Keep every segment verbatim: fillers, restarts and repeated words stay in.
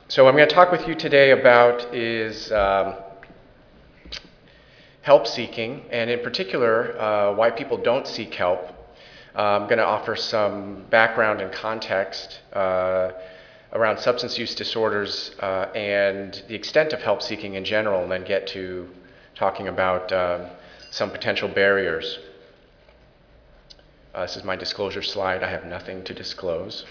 So what I'm going to talk with you today about is um, help seeking, and in particular, uh, why people don't seek help. Uh, I'm going to offer some background and context uh, around substance use disorders uh, and the extent of help seeking in general, and then get to talking about uh, some potential barriers. Uh, this is my disclosure slide. I have nothing to disclose.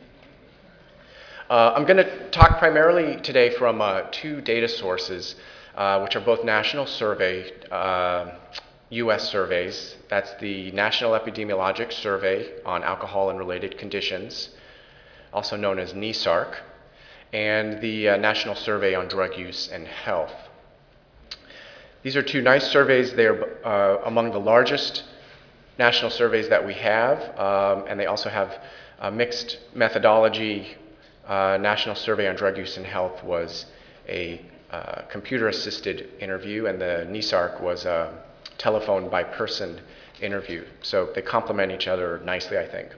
Uh, I'm going to talk primarily today from uh, two data sources, uh, which are both national survey, uh, U S surveys. That's the National Epidemiologic Survey on Alcohol and Related Conditions, also known as NESARC, and the uh, National Survey on Drug Use and Health. These are two nice surveys. They are uh, among the largest national surveys that we have, um, and they also have a mixed methodology. Uh, National Survey on Drug Use and Health was a uh, computer-assisted interview, and the NESARC was a telephone by person interview. So they complement each other nicely, I think.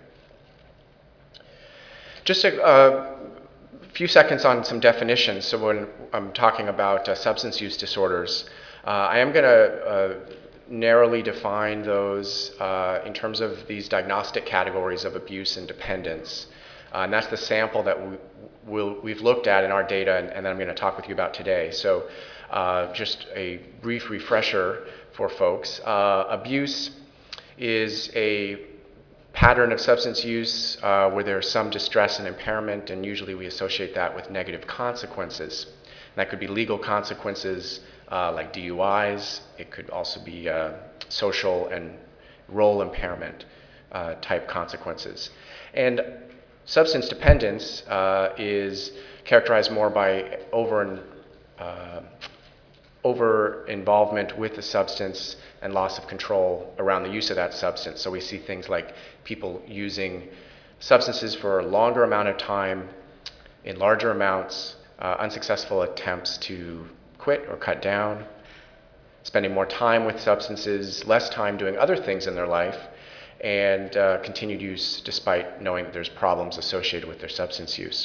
Just a uh, few seconds on some definitions. So when I'm talking about uh, substance use disorders, uh, I am going to uh, narrowly define those uh, in terms of these diagnostic categories of abuse and dependence. Uh, and that's the sample that we, we'll, we've looked at in our data, and, and that I'm going to talk with you about today. So uh, just a brief refresher for folks. Uh, abuse is a pattern of substance use uh, where there's some distress and impairment, and usually we associate that with negative consequences. And that could be legal consequences uh, like D U Is. It could also be uh, social and role impairment uh, type consequences. And substance dependence uh, is characterized more by over, uh, over involvement with the substance and loss of control around the use of that substance. So we see things like people using substances for a longer amount of time in larger amounts, uh, unsuccessful attempts to quit or cut down, spending more time with substances, less time doing other things in their life, and uh, continued use despite knowing that there's problems associated with their substance use.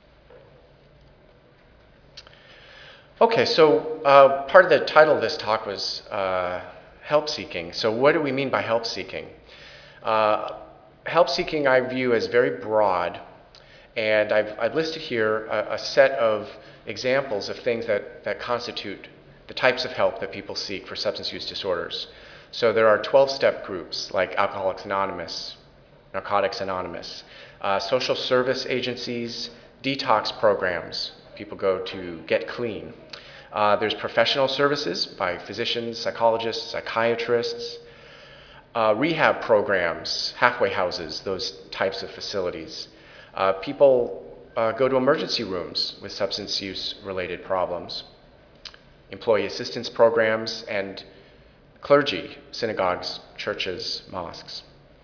Okay, so uh, part of the title of this talk was uh, help seeking. So what do we mean by help seeking? Uh, help seeking I view as very broad, and I've, I've listed here a, a set of examples of things that, that constitute the types of help that people seek for substance use disorders. So there are twelve-step groups like Alcoholics Anonymous, Narcotics Anonymous, uh, social service agencies, detox programs. People go to get clean. Uh, there's professional services by physicians, psychologists, psychiatrists, uh, rehab programs, halfway houses, those types of facilities. Uh, people uh, go to emergency rooms with substance use-related problems, employee assistance programs, and clergy, synagogues, churches, mosques.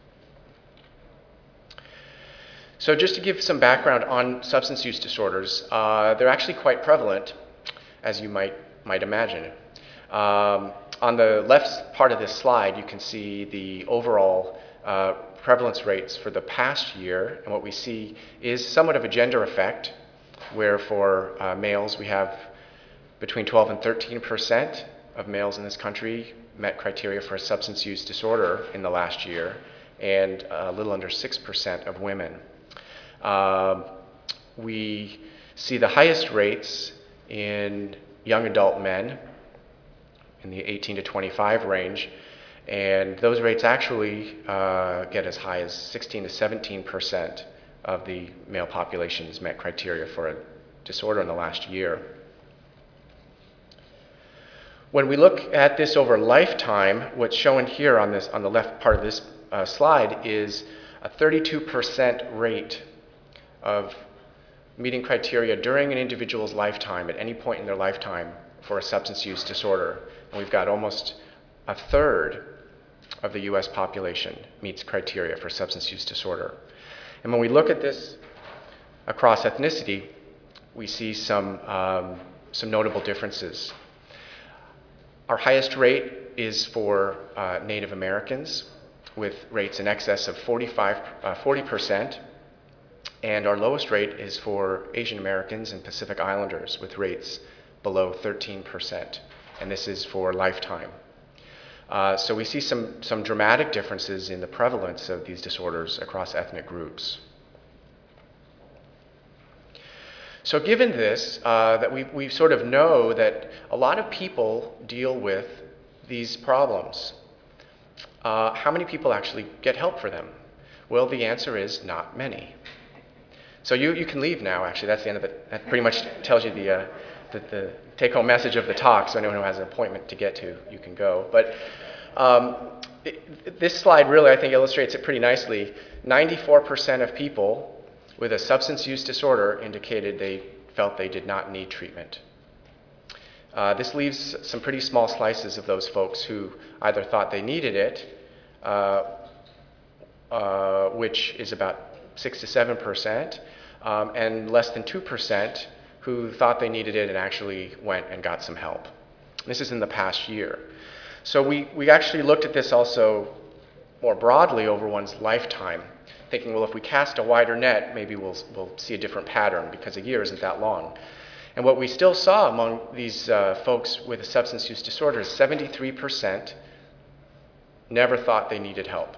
So just to give some background on substance use disorders, uh, they're actually quite prevalent, as you might, might imagine. Um, on the left part of this slide, you can see the overall uh, prevalence rates for the past year, and what we see is somewhat of a gender effect, where for uh, males we have between twelve and thirteen percent of males in this country met criteria for a substance use disorder in the last year, and a little under six percent of women. Um, we see the highest rates in young adult men in the eighteen to twenty-five range, and those rates actually uh, get as high as sixteen to seventeen percent of the male population has met criteria for a disorder in the last year. When we look at this over lifetime, what's shown here on, this, on the left part of this uh, slide is a thirty-two percent rate of meeting criteria during an individual's lifetime, at any point in their lifetime, for a substance use disorder. And we've got almost a third of the U S population meets criteria for substance use disorder. And when we look at this across ethnicity, we see some, um, some notable differences. Our highest rate is for uh, Native Americans, with rates in excess of forty-five, uh, forty percent. And our lowest rate is for Asian Americans and Pacific Islanders with rates below thirteen percent. And this is for lifetime. Uh, so we see some, some dramatic differences in the prevalence of these disorders across ethnic groups. So given this, uh, that we, we sort of know that a lot of people deal with these problems. Uh, how many people actually get help for them? Well, the answer is not many. So you, you can leave now, actually. That's the end of it. That pretty much tells you the, uh, the, the take-home message of the talk, so anyone who has an appointment to get to, you can go. But um, it, this slide really, I think, illustrates it pretty nicely. ninety-four percent of people with a substance use disorder indicated they felt they did not need treatment. Uh, this leaves some pretty small slices of those folks who either thought they needed it, uh, uh, which is about six to seven percent, um, and less than two percent who thought they needed it and actually went and got some help. This is in the past year. So we, we actually looked at this also more broadly over one's lifetime, thinking, well, if we cast a wider net, maybe we'll, we'll see a different pattern because a year isn't that long. And what we still saw among these uh, folks with a substance use disorder is seventy-three percent never thought they needed help.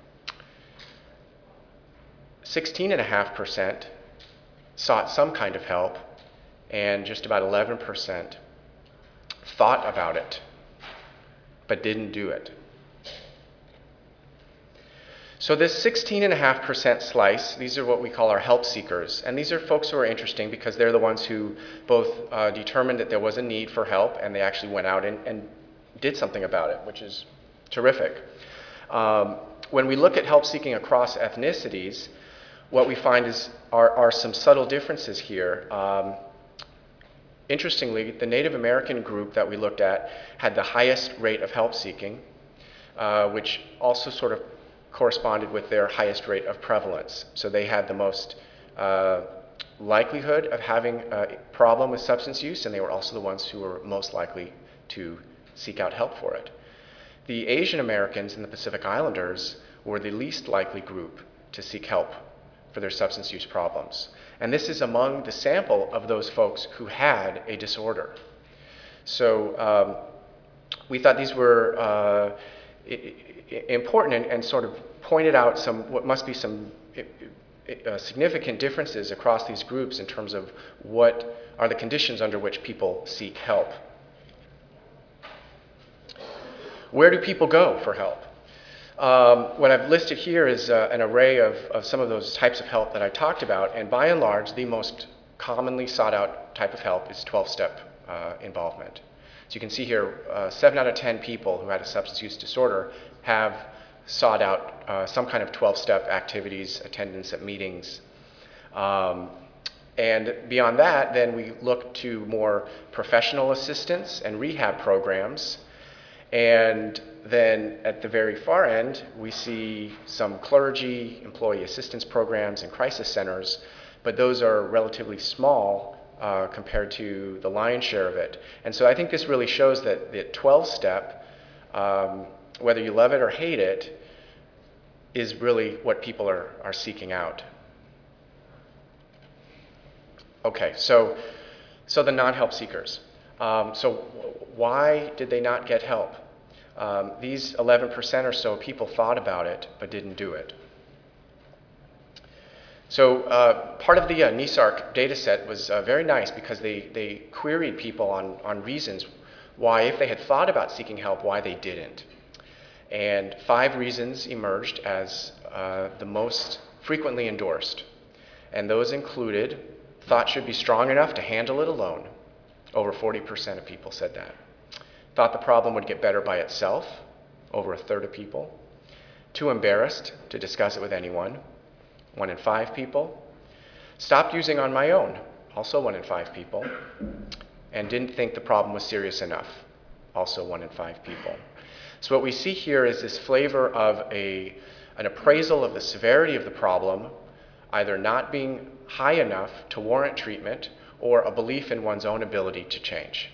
sixteen point five percent sought some kind of help, and just about eleven percent thought about it, but didn't do it. So this sixteen point five percent slice, these are what we call our help seekers. And these are folks who are interesting because they're the ones who both uh, determined that there was a need for help and they actually went out and, and did something about it, which is terrific. Um, when we look at help seeking across ethnicities, what we find is are, are some subtle differences here. Um, interestingly, the Native American group that we looked at had the highest rate of help seeking, uh, which also sort of corresponded with their highest rate of prevalence. So they had the most uh, likelihood of having a problem with substance use, and they were also the ones who were most likely to seek out help for it. The Asian Americans and the Pacific Islanders were the least likely group to seek help for their substance use problems. And this is among the sample of those folks who had a disorder. So um, we thought these were uh, important and, and sort of pointed out some what must be some uh, significant differences across these groups in terms of what are the conditions under which people seek help. Where do people go for help? Um, what I've listed here is uh, an array of, of some of those types of help that I talked about, and by and large, the most commonly sought out type of help is twelve-step uh, involvement. So you can see here, uh, seven out of ten people who had a substance use disorder have sought out uh, some kind of twelve-step activities, attendance at meetings. Um, and beyond that, then we look to more professional assistance and rehab programs. And then at the very far end, we see some clergy, employee assistance programs, and crisis centers, but those are relatively small uh, compared to the lion's share of it. And so I think this really shows that the twelve-step, um, whether you love it or hate it, is really what people are, are seeking out. Okay, so, so the non-help seekers. Um, so why did they not get help? Um, these eleven percent or so people thought about it but didn't do it. So uh, part of the uh, NESARC data set was uh, very nice because they, they queried people on, on reasons why, if they had thought about seeking help, why they didn't. And five reasons emerged as uh, the most frequently endorsed. And those included, thought should be strong enough to handle it alone. Over forty percent of people said that. Thought the problem would get better by itself. Over a third of people. Too embarrassed to discuss it with anyone. One in five people. Stopped using on my own. Also one in five people. And didn't think the problem was serious enough. Also one in five people. So what we see here is this flavor of a, an appraisal of the severity of the problem, either not being high enough to warrant treatment, or a belief in one's own ability to change.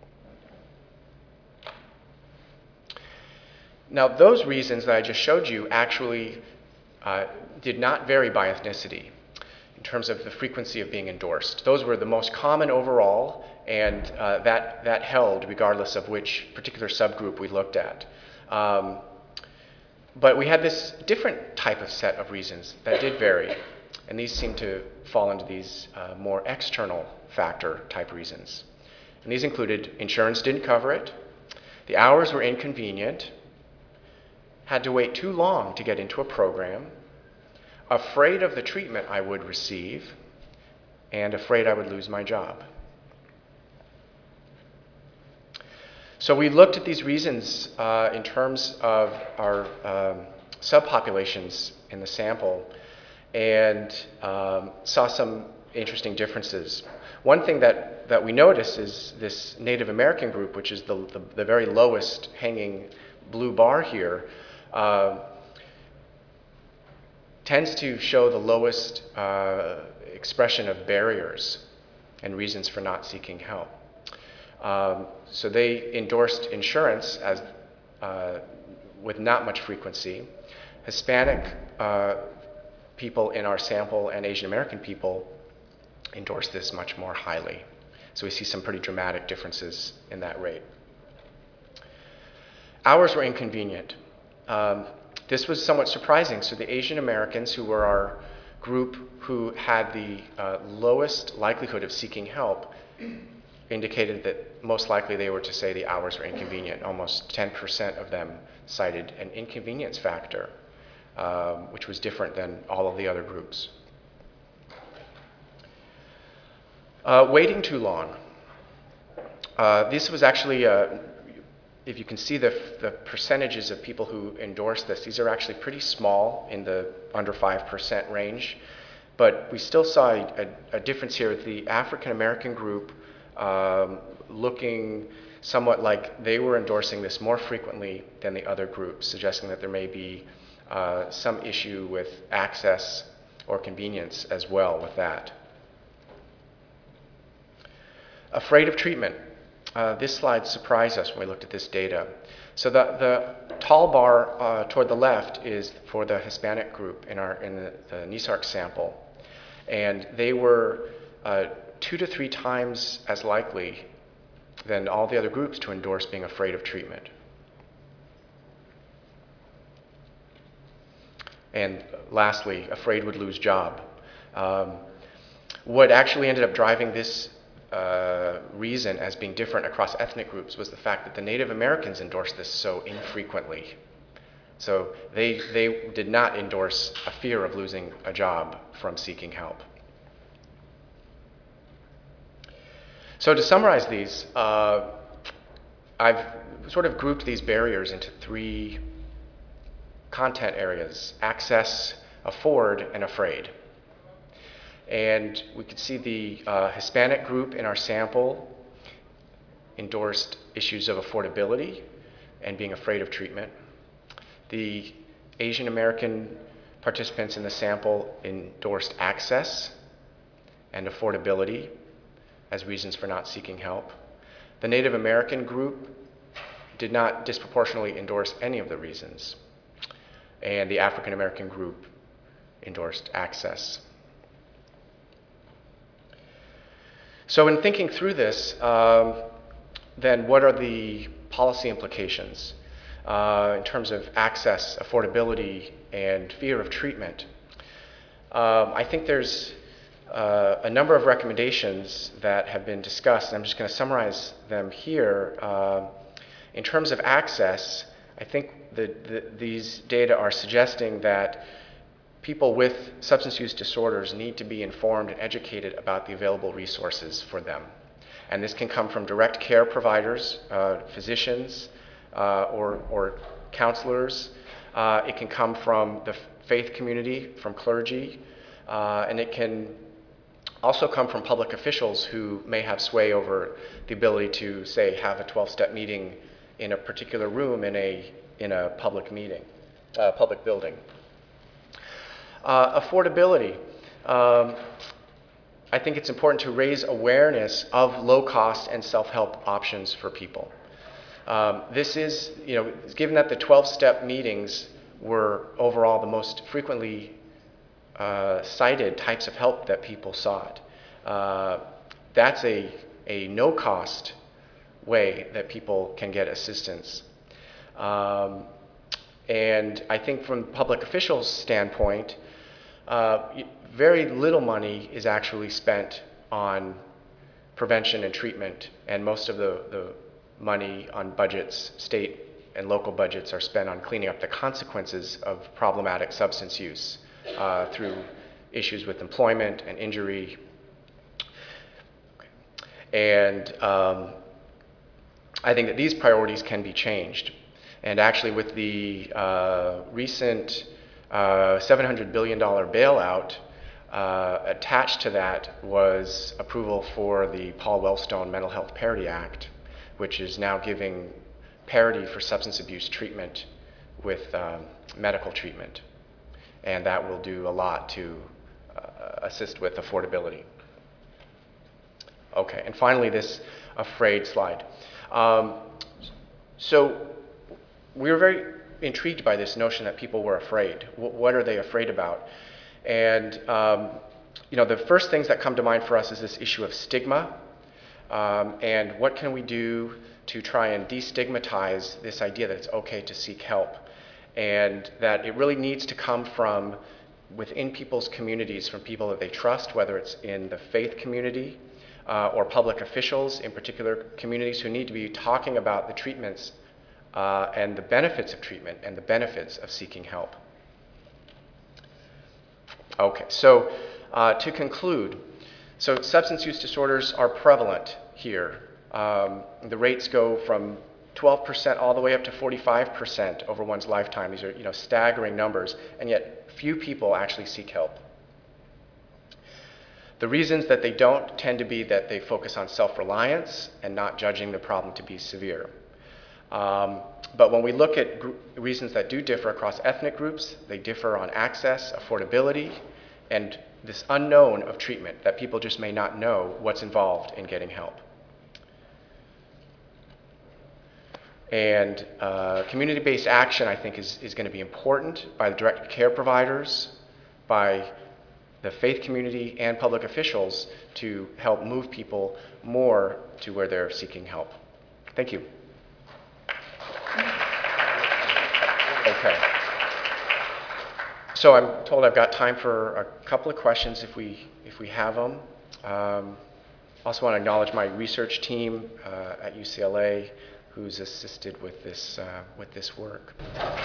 Now, those reasons that I just showed you actually uh, did not vary by ethnicity. in terms of the frequency of being endorsed. Those were the most common overall, and uh, that, that held regardless of which particular subgroup we looked at. Um, but we had this different type of set of reasons that did vary, and these seem to fall into these uh, more external factor type reasons. And these included insurance didn't cover it, the hours were inconvenient, had to wait too long to get into a program, afraid of the treatment I would receive, and afraid I would lose my job. So we looked at these reasons uh, in terms of our um, subpopulations in the sample and um, saw some interesting differences. One thing that, that we notice is this Native American group, which is the, the, the very lowest hanging blue bar here, uh, tends to show the lowest uh, expression of barriers and reasons for not seeking help. Um, so they endorsed insurance as, uh, with not much frequency. Hispanic uh, people in our sample and Asian American people endorsed this much more highly. So we see some pretty dramatic differences in that rate. Hours were inconvenient. Um, this was somewhat surprising. So the Asian Americans, who were our group who had the uh, lowest likelihood of seeking help, indicated that most likely they were to say the hours were inconvenient. Almost ten percent of them cited an inconvenience factor, um, which was different than all of the other groups. Uh, waiting too long. Uh, this was actually, uh, if you can see the, the percentages of people who endorse this, these are actually pretty small in the under five percent range. But we still saw a, a difference here with the African American group um, looking somewhat like they were endorsing this more frequently than the other groups, suggesting that there may be uh, some issue with access or convenience as well with that. Afraid of treatment. Uh, this slide surprised us when we looked at this data. So the, the tall bar uh, toward the left is for the Hispanic group in, our, in the, the NESARC sample. And they were uh, two to three times as likely than all the other groups to endorse being afraid of treatment. And lastly, afraid would lose job. Um, what actually ended up driving this Uh, reason as being different across ethnic groups was the fact that the Native Americans endorsed this so infrequently. So they, they did not endorse a fear of losing a job from seeking help. So to summarize these, uh, I've sort of grouped these barriers into three content areas: access, afford, and afraid. And we could see the uh, Hispanic group in our sample endorsed issues of affordability and being afraid of treatment. The Asian American participants in the sample endorsed access and affordability as reasons for not seeking help. The Native American group did not disproportionately endorse any of the reasons. And the African American group endorsed access. So in thinking through this, um, then what are the policy implications uh, in terms of access, affordability, and fear of treatment? Um, I think there's uh, a number of recommendations that have been discussed, and I'm just going to summarize them here. Uh, in terms of access, I think that the, these data are suggesting that people with substance use disorders need to be informed and educated about the available resources for them. And this can come from direct care providers, uh, physicians, uh, or, or counselors. Uh, it can come from the faith community, from clergy, uh, and it can also come from public officials who may have sway over the ability to, say, have a twelve-step meeting in a particular room in a, in a public meeting, uh, public building. Uh, affordability. Um, I think it's important to raise awareness of low-cost and self-help options for people. Um, this is, you know, given that the twelve-step meetings were overall the most frequently uh, cited types of help that people sought. Uh, that's a, a no-cost way that people can get assistance. Um, and I think from public officials' standpoint, uh, very little money is actually spent on prevention and treatment, and most of the, the money on budgets, state and local budgets, are spent on cleaning up the consequences of problematic substance use uh, through issues with employment and injury. And um, I think that these priorities can be changed. And actually, with the uh, recent uh, seven hundred billion dollars bailout, uh, attached to that was approval for the Paul Wellstone Mental Health Parity Act, which is now giving parity for substance abuse treatment with um, medical treatment. And that will do a lot to uh, assist with affordability. Okay, and finally, this afraid slide. Um, so we were very intrigued by this notion that people were afraid. W what are they afraid about? And um, you know, the first things that come to mind for us is this issue of stigma, um, and what can we do to try and destigmatize this idea that it's okay to seek help, and that it really needs to come from within people's communities, from people that they trust, whether it's in the faith community uh, or public officials in particular communities who need to be talking about the treatments uh, and the benefits of treatment and the benefits of seeking help. Okay, so uh, to conclude, so substance use disorders are prevalent here. Um, the rates go from twelve percent all the way up to forty-five percent over one's lifetime. These are, you know, staggering numbers, and yet few people actually seek help. The reasons that they don't tend to be that they focus on self-reliance and not judging the problem to be severe. Um, but when we look at reasons that do differ across ethnic groups, they differ on access, affordability, and this unknown of treatment, that people just may not know what's involved in getting help. And uh, community-based action, I think, is, is going to be important by the direct care providers, by the faith community and public officials to help move people more to where they're seeking help. Thank you. Okay. So I'm told I've got time for a couple of questions if we, if we have them. Um, also want to acknowledge my research team uh, at U C L A who's assisted with this, uh, with this work.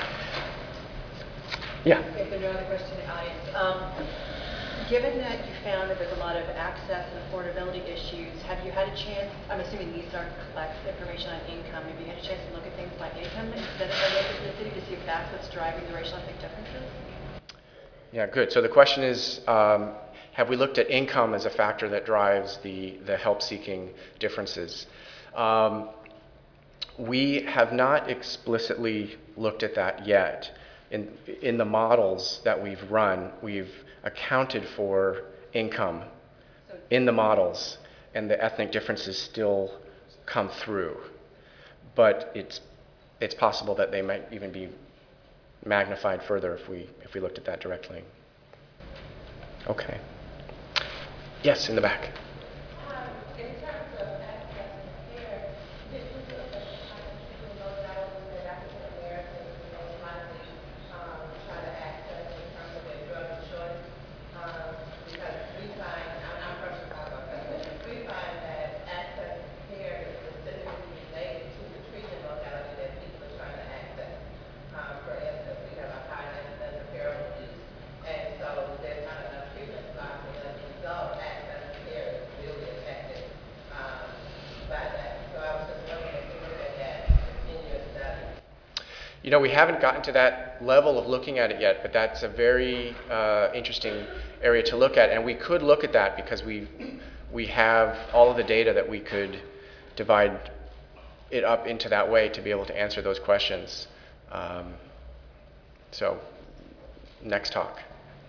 Yeah? If there are no other questions in the audience. Um, given that you found that there's a lot of access and affordability issues, have you had a chance, I'm assuming these are collects information on income, have you had a chance to look at things by income instead of by ethnicity to see if that's what's driving the racial ethnic differences? Yeah, good. So the question is, um, have we looked at income as a factor that drives the, the help-seeking differences? Um, we have not explicitly looked at that yet. In, in the models that we've run, we've accounted for income in the models, and the ethnic differences still come through. But it's, it's possible that they might even be magnified further if we, if we looked at that directly. Okay. Yes, in the back. Um, in terms of access to care, did we look at the type of people in those islands that African Americans most likely um, try to access in terms of their drug of choice? Um, because we find, I'm, I'm from Chicago, we find that access to care is specifically related to the treatment modality that people are trying to access. Um, for instance, we have a high incidence of heroin use, and so there's not enough treatment slots, and as a result, access to care is really affected um, by that. So I was just wondering if you looked at that in your study. You know, we haven't gotten to that level of looking at it yet, but that's a very uh, interesting area to look at, and we could look at that because we we have all of the data that we could divide it up into that way to be able to answer those questions. Um, so, next talk.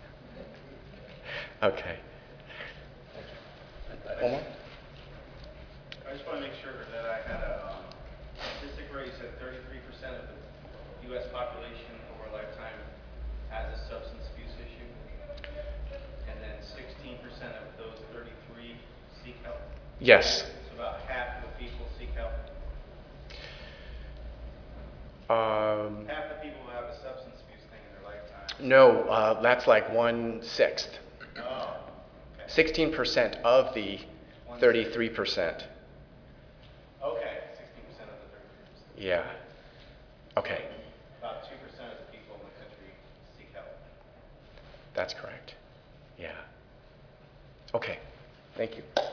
Okay. One more? I just want to make sure that I had a um, statistic where you said thirty-three percent of the U S population over a lifetime has a substance abuse issue. seek help. Yes. So about half of the people seek help. Um, Half the people who have a substance abuse thing in their lifetime. no, uh, that's like one sixth. Oh, okay. sixteen percent of the thirty-three percent. Okay, sixteen percent of the thirty-three percent. Yeah. Okay, About two percent of the people in the country seek help. that's correct. Yeah. Okay, thank you.